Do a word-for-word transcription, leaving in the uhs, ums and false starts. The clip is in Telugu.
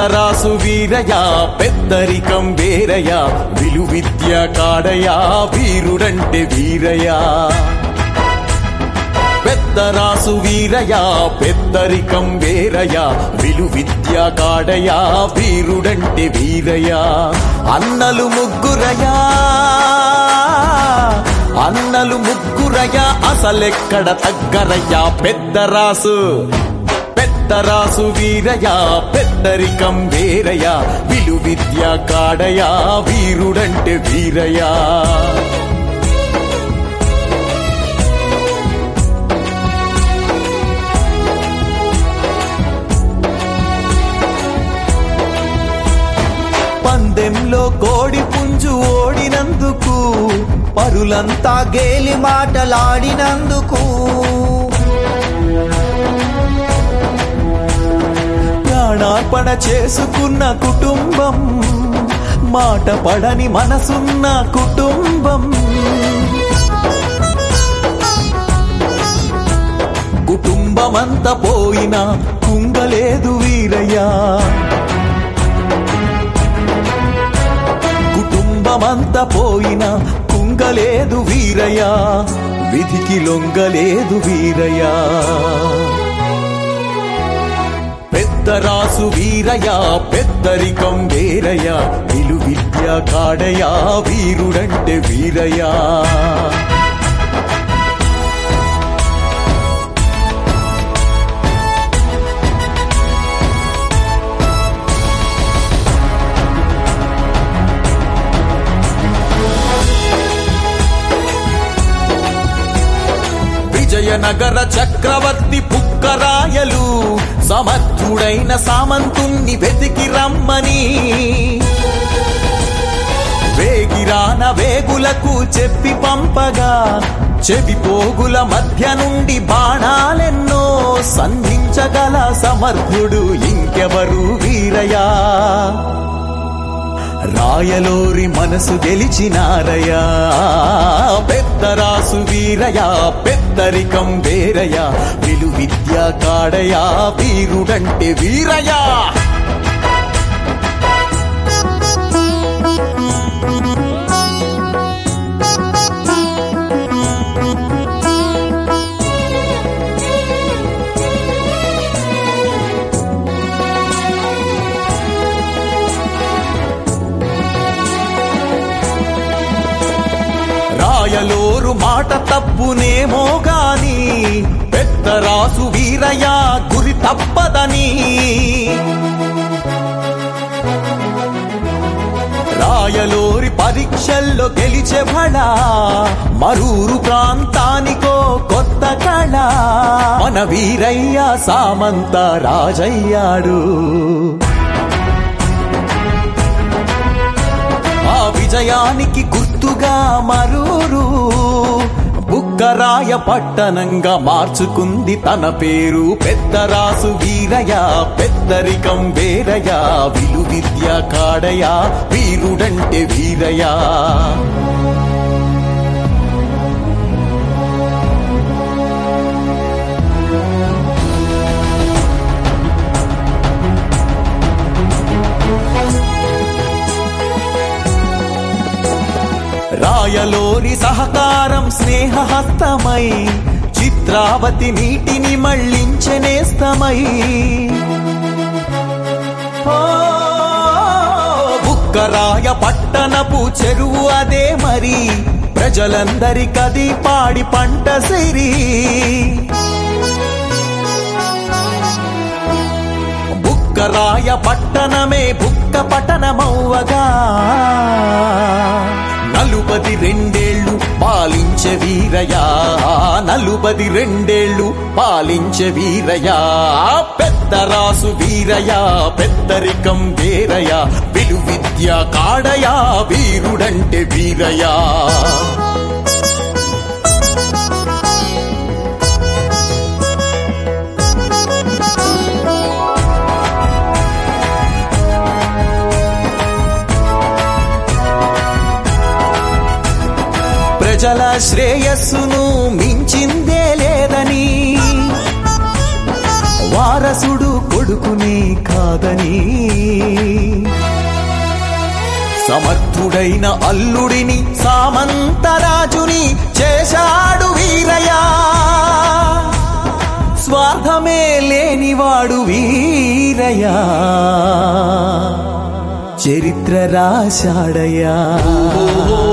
పెద్దరాసు వీరయ్య పెద్దరికం వేరయ్య విలువిద్య కాడయ వీరుడంటే వీరయ్య పెద్దరాసు వీరయ్య పెద్దరికం వేరయ్య విలువిద్య కాడయ వీరుడంటే వీరయ్య అన్నలు ముగ్గురయ్య అన్నలు ముగ్గురయ్య అసలెక్కడ తగ్గరయ్య పెద్దరాసు పెద్దరాసు వీరయ్య పెద్దరికం వేరయ్య విలువిద్య కాడయ వీరుడంటే వీరయ్య పందెంలో కోడి పుంజు ఓడినందుకు పరులంతా గేలి మాటలాడినందుకు ప్రాణార్పణ చేసుకున్న కుటుంబం మాట పడని మనసున్న కుటుంబం కుటుంబమంతా పోయినా కుంగలేదు వీరయ్య కుటుంబమంతా పోయినా కుంగలేదు వీరయ్య విధికి లొంగలేదు వీరయ్య పెద్దరాసు వీరయ్య పెద్దరికం వేరయ్య విలువిద్య కాడయ వీరుడంటే వీరయ్య విజయనగర చక్రవర్తి పుక్కరాయలు సమర్థుడైన సామంతుణ్ణి వెతికి రమ్మని వేగిరాన వేగులకు చెప్పి పంపగా చెవిపోగుల మధ్య నుండి బాణాలెన్నో సంధించగల సమర్థుడు ఇంకెవరు వీరయ్య రాయలోరి మనసు గెలిచినారయ్యా పెద్దరాసు వీరయ్య పెద్దరికం వేరయ్య విలువిద్య కాడయ వీరుడంటే వీరయ్య రాయలోరు మాట తప్పునేమో గాని పెద్దరాసు వీరయ్య గురి తప్పదని రాయలోరి పరీక్షల్లో గెలిచే బళ మరూరు ప్రాంతానికో కొత్త కళ మన వీరయ్య సామంత రాజయ్యాడు ఆ విజయానికి గుర్తుగా మరూరు బుక్కరాయ పట్టణంగా మార్చుకుంది తన పేరు పెద్దరాసు వీరయ్య పెద్దరికం వేరయ్య విలువిద్య కాడయ వీరుడంటే వీరయ్య రాయలోరి సహకారం స్నేహహస్తమై చిత్రావతి నీటిని మళ్లించెనేస్తమై బుక్కరాయ పట్టణపు చెరువు అదే మరి ప్రజలందరికది పాడి పంట సిరి బుక్కరాయ పట్టణమే బుక్క పట్టణమవ్వగా నలుబది రెండేళ్లు పాలించే వీరయ్య నలుబది రెండేళ్లు పాలించే వీరయ్య పెద్దరాసు వీరయ్య పెద్దరికం వేరయ్య విలువిద్య కాడయ వీరుడంటే వీరయ్య ప్రజల శ్రేయస్సును మించిందే లేదని వారసుడు కొడుకునే కాదని సమర్థుడైన అల్లుడిని సామంతరాజుని చేశాడు వీరయ్య. స్వార్థమే లేనివాడు వీరయ్య, చరిత్ర రాశాడయ్యా.